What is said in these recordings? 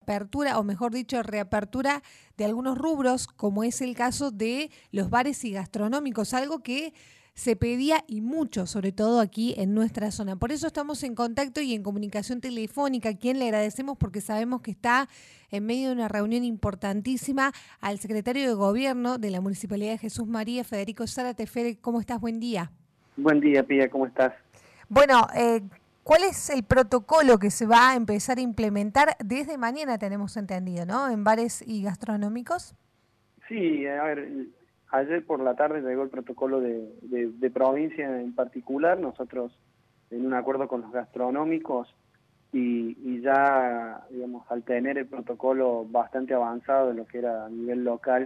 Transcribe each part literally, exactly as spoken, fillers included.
apertura, o mejor dicho, reapertura de algunos rubros, como es el caso de los bares y gastronómicos, algo que se pedía y mucho, sobre todo aquí en nuestra zona. Por eso estamos en contacto y en comunicación telefónica, a quien le agradecemos porque sabemos que está en medio de una reunión importantísima, al secretario de Gobierno de la Municipalidad de Jesús María, Federico Zárate. Fede, ¿cómo estás? Buen día. Buen día, Pía, ¿cómo estás? Bueno, eh, ¿cuál es el protocolo que se va a empezar a implementar desde mañana, tenemos entendido, ¿no? En bares y gastronómicos. Sí, a ver, ayer por la tarde llegó el protocolo de, de, de provincia en particular, nosotros en un acuerdo con los gastronómicos y, y ya, digamos, al tener el protocolo bastante avanzado en lo que era a nivel local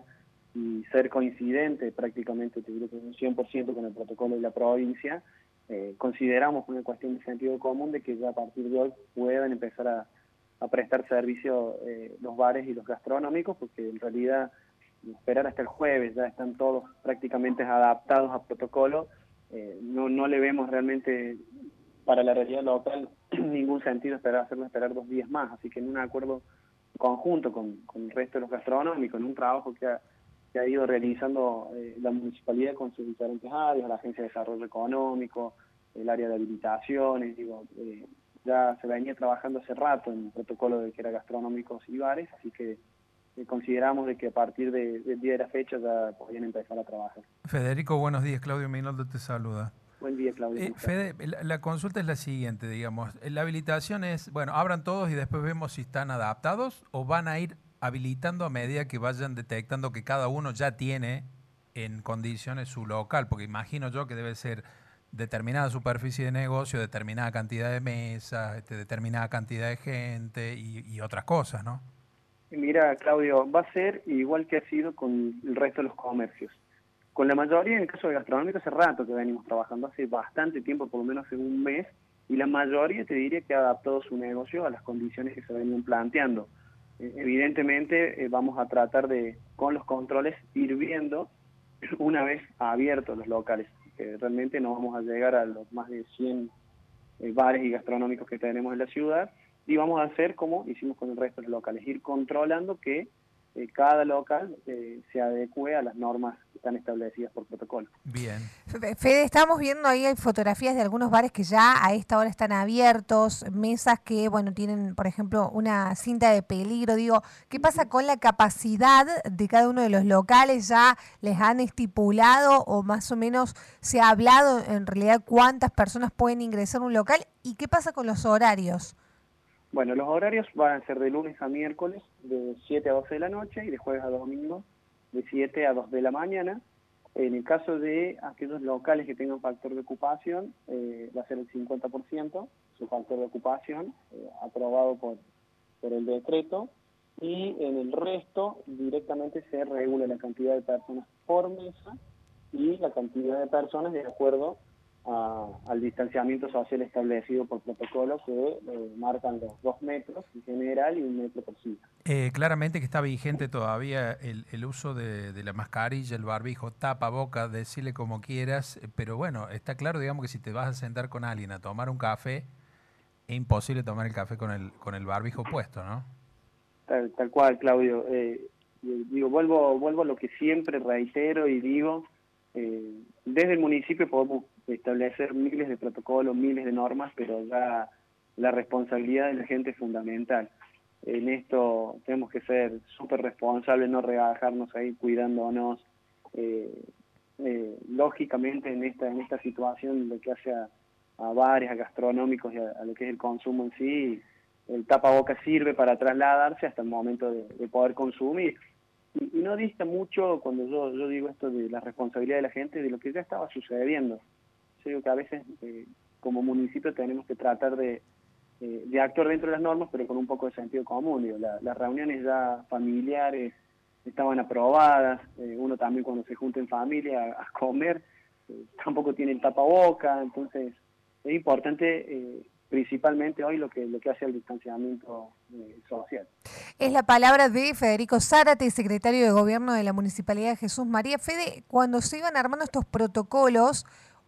y ser coincidente prácticamente, te diría que un cien por ciento con el protocolo de la provincia, eh, consideramos una cuestión de sentido común de que ya a partir de hoy puedan empezar a, a prestar servicio eh, los bares y los gastronómicos, porque en realidad esperar hasta el jueves, ya están todos prácticamente adaptados a protocolo, eh, no, no le vemos realmente para la realidad local ningún sentido esperar hacerlo esperar dos días más, así que en un acuerdo conjunto con, con el resto de los gastronómicos, en un trabajo que ha, que ha ido realizando eh, la municipalidad con sus diferentes áreas, la Agencia de Desarrollo Económico, el área de habilitaciones, digo, eh, ya se venía trabajando hace rato en el protocolo de que era gastronómicos y bares, así que Eh, consideramos de que a partir de, del día de la fecha ya podían empezar a trabajar. Federico, buenos días. Claudio Minoldo te saluda. Buen día, Claudio. Eh, Fede, la, la consulta es la siguiente, digamos. La habilitación es, bueno, abran todos y después vemos si están adaptados o van a ir habilitando a medida que vayan detectando que cada uno ya tiene en condiciones su local, porque imagino yo que debe ser determinada superficie de negocio, determinada cantidad de mesas, este, determinada cantidad de gente y, y otras cosas, ¿no? Mira, Claudio, va a ser igual que ha sido con el resto de los comercios. Con la mayoría, en el caso de gastronómico, hace rato que venimos trabajando, hace bastante tiempo, por lo menos hace un mes, y la mayoría te diría que ha adaptado su negocio a las condiciones que se venían planteando. Eh, evidentemente, eh, vamos a tratar de, con los controles, ir viendo una vez abiertos los locales, que realmente no vamos a llegar a los más de cien eh, bares y gastronómicos que tenemos en la ciudad, y vamos a hacer como hicimos con el resto de los locales, ir controlando que eh, cada local eh, se adecue a las normas que están establecidas por protocolo. Bien. Fede, estamos viendo ahí hay fotografías de algunos bares que ya a esta hora están abiertos, mesas que, bueno, tienen, por ejemplo, una cinta de peligro. Digo, ¿qué pasa con la capacidad de cada uno de los locales? ¿Ya les han estipulado o más o menos se ha hablado en realidad cuántas personas pueden ingresar a un local? ¿Y qué pasa con los horarios? Bueno, los horarios van a ser de lunes a miércoles, de siete a doce de la noche, y de jueves a domingo, de siete a dos de la mañana. En el caso de aquellos locales que tengan factor de ocupación, eh, va a ser el cincuenta por ciento, su factor de ocupación, eh, aprobado por, por el decreto, y en el resto directamente se regula la cantidad de personas por mesa y la cantidad de personas de acuerdo A, al distanciamiento social establecido por protocolo que eh, marcan los dos metros en general y un metro por silla. Eh, claramente que está vigente todavía el, el uso de, de la mascarilla, el barbijo, tapa boca, decirle como quieras, pero bueno, está claro, digamos, que si te vas a sentar con alguien a tomar un café, es imposible tomar el café con el, con el barbijo puesto, ¿no? Tal, tal cual, Claudio. Eh, digo, vuelvo, vuelvo a lo que siempre reitero y digo, eh, desde el municipio podemos establecer miles de protocolos, miles de normas, pero ya la responsabilidad de la gente es fundamental. En esto tenemos que ser súper responsables, no rebajarnos ahí cuidándonos. Eh, eh, lógicamente en esta en esta situación, lo que hace a, a bares, a gastronómicos y a, a lo que es el consumo en sí, el tapabocas sirve para trasladarse hasta el momento de, de poder consumir. Y, y no dista mucho cuando yo, yo digo esto de la responsabilidad de la gente, de lo que ya estaba sucediendo. Yo digo que a veces eh, como municipio tenemos que tratar de, eh, de actuar dentro de las normas, pero con un poco de sentido común. Digo, la, las reuniones ya familiares estaban aprobadas, eh, uno también cuando se junta en familia a, a comer, eh, tampoco tiene el tapaboca, entonces es importante eh, principalmente hoy lo que, lo que hace el distanciamiento eh, social. Es la palabra de Federico Zárate, secretario de Gobierno de la Municipalidad de Jesús María. Fede, cuando se iban armando estos protocolos,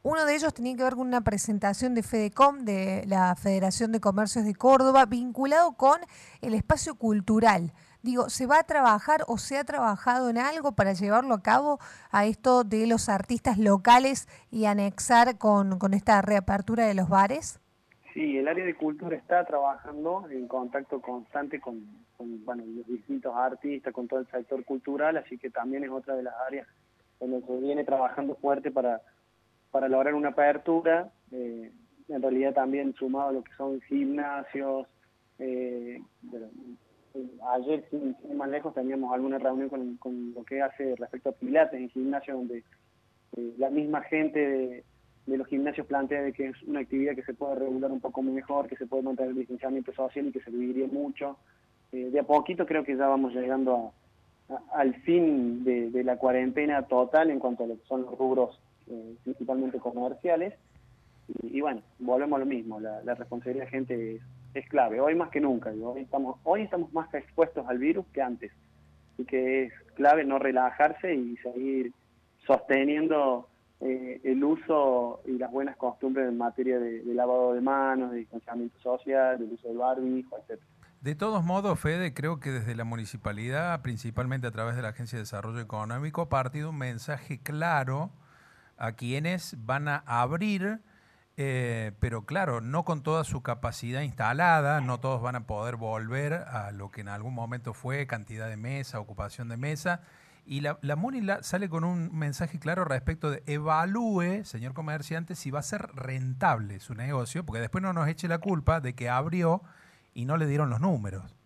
Uno de ellos tenía que ver con una presentación de FEDECOM, de la Federación de Comercios de Córdoba, vinculado con el espacio cultural. Digo, ¿se va a trabajar o se ha trabajado en algo para llevarlo a cabo a esto de los artistas locales y anexar con, con esta reapertura de los bares? Sí, el área de cultura está trabajando en contacto constante con, con bueno, los distintos artistas, con todo el sector cultural, así que también es otra de las áreas donde se viene trabajando fuerte para, para lograr una apertura, eh, en realidad también sumado a lo que son gimnasios. eh, bueno, Ayer, sin, sin más lejos, teníamos alguna reunión con, con lo que hace respecto a pilates en gimnasio, donde eh, la misma gente de, de los gimnasios plantea de que es una actividad que se puede regular un poco mejor, que se puede mantener el distanciamiento social y que se viviría mucho. Eh, de a poquito creo que ya vamos llegando a, a, al fin de, de la cuarentena total en cuanto a lo que son los rubros eh, principalmente comerciales. Y, y bueno, volvemos a lo mismo, la, la responsabilidad de la gente es, es clave, hoy más que nunca. Digo, hoy, estamos, hoy estamos más expuestos al virus que antes, y que es clave no relajarse y seguir sosteniendo eh, el uso y las buenas costumbres en materia de, de lavado de manos, de distanciamiento social, del uso del barbijo, etcétera. De todos modos, Fede, creo que desde la municipalidad, principalmente a través de la Agencia de Desarrollo Económico, ha partido un mensaje claro a quienes van a abrir, eh, pero claro, no con toda su capacidad instalada, no todos van a poder volver a lo que en algún momento fue cantidad de mesa, ocupación de mesa, y la, la MUNI la, sale con un mensaje claro respecto de evalúe, señor comerciante, si va a ser rentable su negocio, porque después no nos eche la culpa de que abrió y no le dieron los números.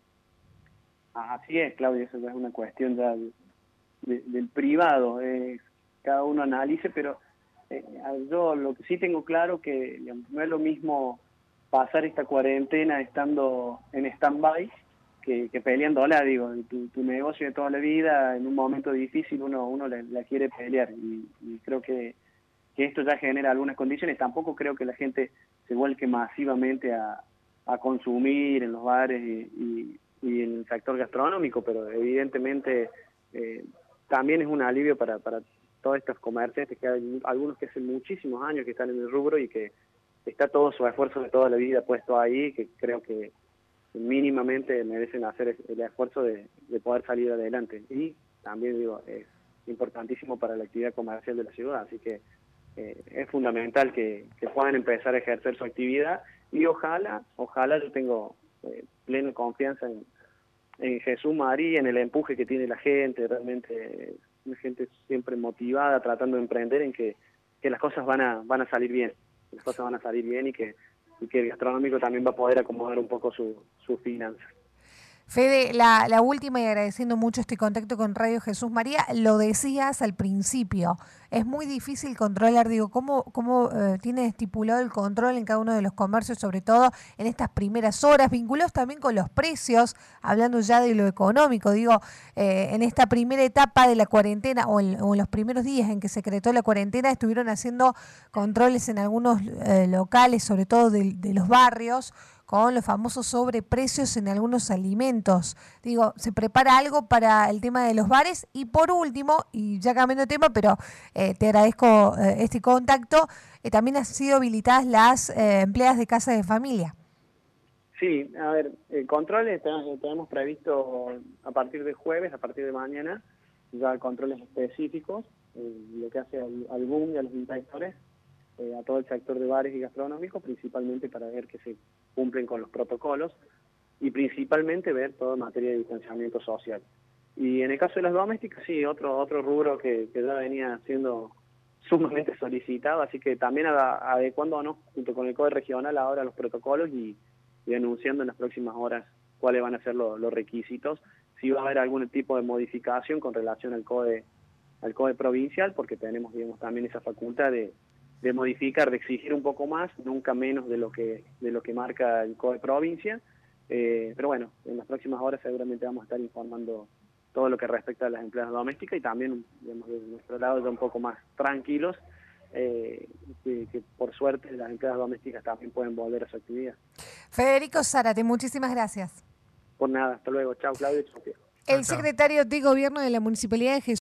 Así es, Claudio, eso es una cuestión ya de, de, del privado, eh, cada uno analice, pero eh, yo lo que sí tengo claro que digamos, no es lo mismo pasar esta cuarentena estando en stand-by que, que peleándola, digo, tu, tu negocio de toda la vida, en un momento difícil uno uno la, la quiere pelear, y, y creo que, que esto ya genera algunas condiciones. Tampoco creo que la gente se vuelque masivamente a, a consumir en los bares y, y, y en el sector gastronómico, pero evidentemente eh, también es un alivio para, para todos estos comerciantes, que hay algunos que hace muchísimos años que están en el rubro y que está todo su esfuerzo de toda la vida puesto ahí, que creo que mínimamente merecen hacer el esfuerzo de, de poder salir adelante. Y también digo, es importantísimo para la actividad comercial de la ciudad, así que eh, es fundamental que, que puedan empezar a ejercer su actividad, y ojalá, ojalá yo tengo eh, plena confianza en, en Jesús María, en el empuje que tiene la gente, realmente una gente siempre motivada, tratando de emprender, en que, que las cosas van a van a salir bien, las cosas van a salir bien y que, y que el gastronómico también va a poder acomodar un poco su, sus finanzas. Fede, la, la última, y agradeciendo mucho este contacto con Radio Jesús María, lo decías al principio, es muy difícil controlar, digo, ¿cómo, cómo eh, tiene estipulado el control en cada uno de los comercios, sobre todo en estas primeras horas, vinculados también con los precios, hablando ya de lo económico, digo, eh, en esta primera etapa de la cuarentena, o en, o en los primeros días en que se decretó la cuarentena, estuvieron haciendo controles en algunos eh, locales, sobre todo de, de los barrios, con los famosos sobreprecios en algunos alimentos. Digo, ¿se prepara algo para el tema de los bares? Y por último, y ya cambiando de tema, pero eh, te agradezco eh, este contacto, eh, también han sido habilitadas las eh, empleadas de casa de familia. Sí, a ver, el controles tenemos, tenemos previsto a partir de jueves, a partir de mañana, ya controles específicos, eh, lo que hace al, al B U M y a los inspectores, eh, a todo el sector de bares y gastronómicos, principalmente para ver que se cumplen con los protocolos y principalmente ver todo en materia de distanciamiento social. Y en el caso de las domésticas, sí, otro otro rubro que, que ya venía siendo sumamente solicitado, así que también adecuándonos junto con el C O E regional ahora los protocolos y, y anunciando en las próximas horas cuáles van a ser lo, los requisitos, si va a haber algún tipo de modificación con relación al C O E, al C O E provincial, porque tenemos, digamos, también esa facultad de de modificar, de exigir un poco más, nunca menos de lo que de lo que marca el C O E provincia, eh, pero bueno, en las próximas horas seguramente vamos a estar informando todo lo que respecta a las empleadas domésticas y también, digamos, de nuestro lado ya un poco más tranquilos, eh, que, que por suerte las empleadas domésticas también pueden volver a su actividad. Federico Zárate, muchísimas gracias. Por nada, hasta luego, chao Claudio, chao. El secretario de Gobierno de la Municipalidad de Jesús